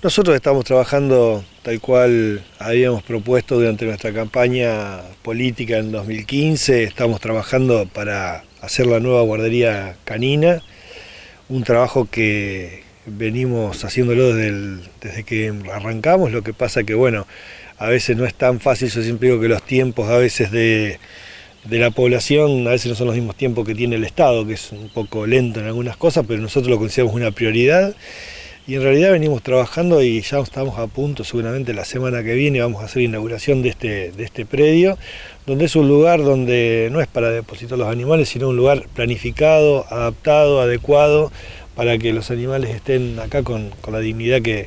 Nosotros estamos trabajando tal cual habíamos propuesto durante nuestra campaña política en 2015, estamos trabajando para hacer la nueva guardería canina, un trabajo que venimos haciéndolo desde que arrancamos. Lo que pasa que bueno, a veces no es tan fácil. Yo siempre digo que los tiempos a veces de la población a veces no son los mismos tiempos que tiene el Estado, que es un poco lento en algunas cosas, pero nosotros lo consideramos una prioridad. Y en realidad venimos trabajando y ya estamos a punto, seguramente la semana que viene vamos a hacer inauguración de este predio, donde es un lugar donde no es para depositar los animales, sino un lugar planificado, adaptado, adecuado, para que los animales estén acá con la dignidad que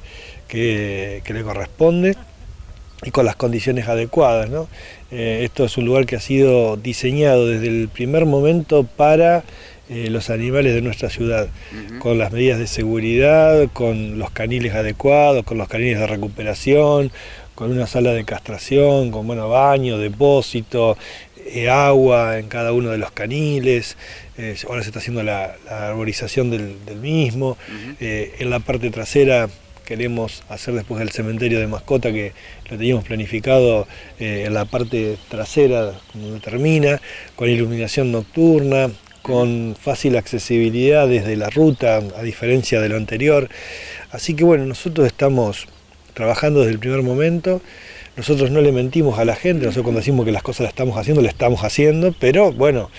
le corresponde y con las condiciones adecuadas, ¿no? Esto es un lugar que ha sido diseñado desde el primer momento para los animales de nuestra ciudad, con las medidas de seguridad, con los caniles adecuados, con los caniles de recuperación, con una sala de castración, con baño, depósito, agua en cada uno de los caniles. Ahora se está haciendo la arborización del mismo. En la parte trasera queremos hacer, después del cementerio de mascota, que lo teníamos planificado en la parte trasera, donde termina, con iluminación nocturna, con fácil accesibilidad desde la ruta, a diferencia de lo anterior. Así que bueno, nosotros estamos trabajando desde el primer momento. Nosotros no le mentimos a la gente, nosotros cuando decimos que las cosas las estamos haciendo, pero bueno,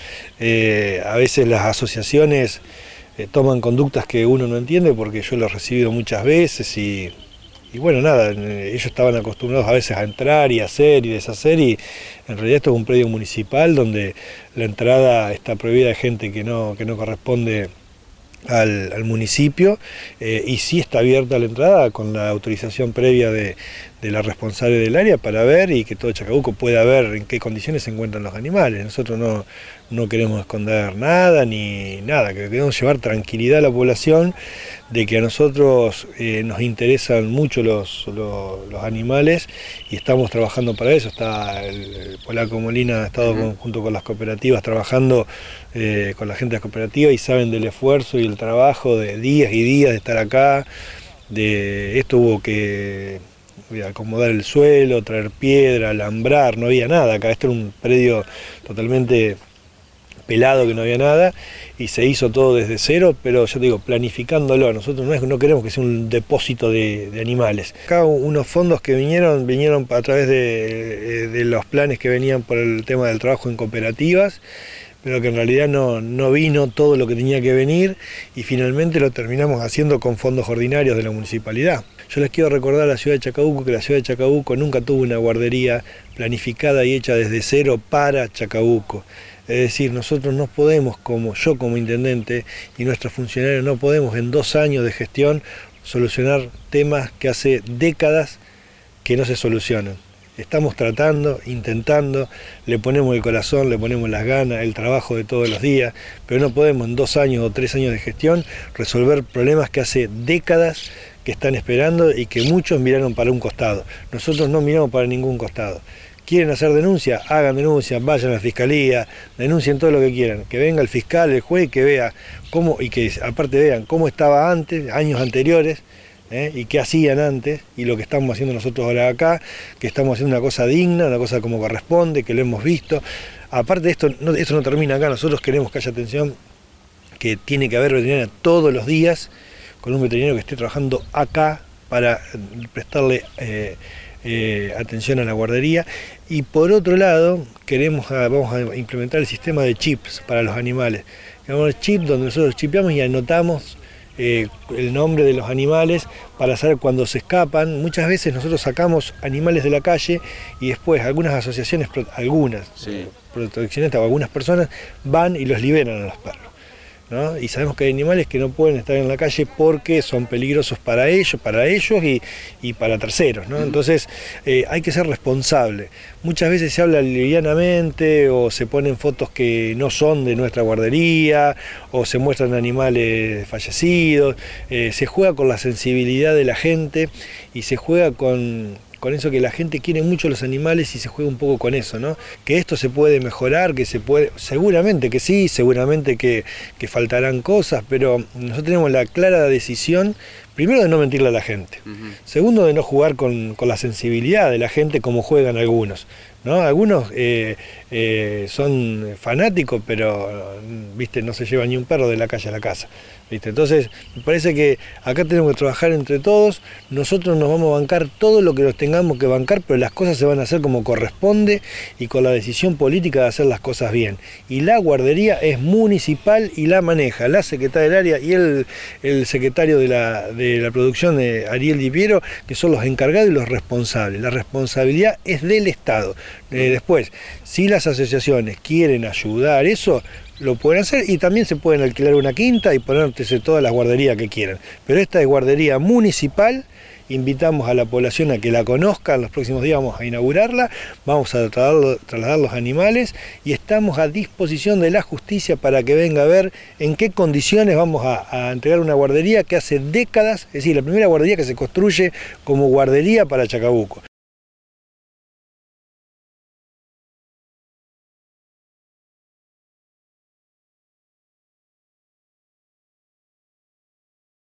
a veces las asociaciones toman conductas que uno no entiende, porque yo lo he recibido muchas veces y bueno, nada, ellos estaban acostumbrados a veces a entrar y hacer y deshacer, y en realidad esto es un predio municipal donde la entrada está prohibida de gente que no corresponde al municipio, y sí está abierta la entrada con la autorización previa de la responsable del área para ver y que todo Chacabuco pueda ver en qué condiciones se encuentran los animales. Nosotros no queremos esconder nada ni nada, que queremos llevar tranquilidad a la población de que a nosotros nos interesan mucho los animales y estamos trabajando para eso. Está el Polaco Molina, ha estado junto con las cooperativas trabajando con la gente de las cooperativas, y saben del esfuerzo y el trabajo de días y días de estar acá. Esto hubo que acomodar el suelo, traer piedra, alambrar, no había nada acá. Esto era un predio totalmente pelado, que no había nada, y se hizo todo desde cero, pero yo te digo, planificándolo. Nosotros no queremos que sea un depósito de animales. Acá unos fondos que vinieron a través de los planes que venían por el tema del trabajo en cooperativas, pero que en realidad no vino todo lo que tenía que venir, y finalmente lo terminamos haciendo con fondos ordinarios de la municipalidad. Yo les quiero recordar a la ciudad de Chacabuco que la ciudad de Chacabuco nunca tuvo una guardería planificada y hecha desde cero para Chacabuco. Es decir, nosotros no podemos, yo como intendente y nuestros funcionarios, no podemos en 2 años de gestión solucionar temas que hace décadas que no se solucionan. Estamos tratando, intentando, le ponemos el corazón, le ponemos las ganas, el trabajo de todos los días, pero no podemos en 2 años o 3 años de gestión resolver problemas que hace décadas que están esperando y que muchos miraron para un costado. Nosotros no miramos para ningún costado. ¿Quieren hacer denuncia? Hagan denuncia, vayan a la fiscalía, denuncien todo lo que quieran. Que venga el fiscal, el juez, que vea cómo, y que aparte vean cómo estaba antes, años anteriores, y qué hacían antes, y lo que estamos haciendo nosotros ahora acá, que estamos haciendo una cosa digna, una cosa como corresponde, que lo hemos visto. Aparte esto no termina acá. Nosotros queremos que haya atención, que tiene que haber veterinaria todos los días, con un veterinario que esté trabajando acá para prestarle atención a la guardería. Y por otro lado, vamos a implementar el sistema de chips para los animales. Tenemos chip donde nosotros chipeamos y anotamos el nombre de los animales para saber cuando se escapan. Muchas veces nosotros sacamos animales de la calle y después algunas asociaciones, proteccionistas o algunas personas van y los liberan a los perros, ¿no? Y sabemos que hay animales que no pueden estar en la calle porque son peligrosos para ellos y para terceros, ¿no? Entonces hay que ser responsable. Muchas veces se habla livianamente, o se ponen fotos que no son de nuestra guardería, o se muestran animales fallecidos. Se juega con la sensibilidad de la gente y se juega con eso, que la gente quiere mucho los animales, y se juega un poco con eso, ¿no? Que esto se puede mejorar, que se puede, seguramente que sí, seguramente que faltarán cosas, pero nosotros tenemos la clara decisión primero de no mentirle a la gente, segundo de no jugar con la sensibilidad de la gente como juegan algunos, ¿no? Algunos son fanáticos, pero viste, no se lleva ni un perro de la calle a la casa, ¿viste? Entonces me parece que acá tenemos que trabajar entre todos, nosotros nos vamos a bancar todo lo que nos tengamos que bancar, pero las cosas se van a hacer como corresponde y con la decisión política de hacer las cosas bien. Y la guardería es municipal y la maneja la secretaria del área y el secretario de la producción, Ariel Di Piero, que son los encargados y los responsables. La responsabilidad es del Estado. Después, si las asociaciones quieren ayudar eso, lo pueden hacer y también se pueden alquilar una quinta y ponerse todas las guarderías que quieran. Pero esta es guardería municipal, invitamos a la población a que la conozca, en los próximos días vamos a inaugurarla, vamos a trasladar los animales y estamos a disposición de la justicia para que venga a ver en qué condiciones vamos a entregar una guardería que hace décadas, es decir, la primera guardería que se construye como guardería para Chacabuco.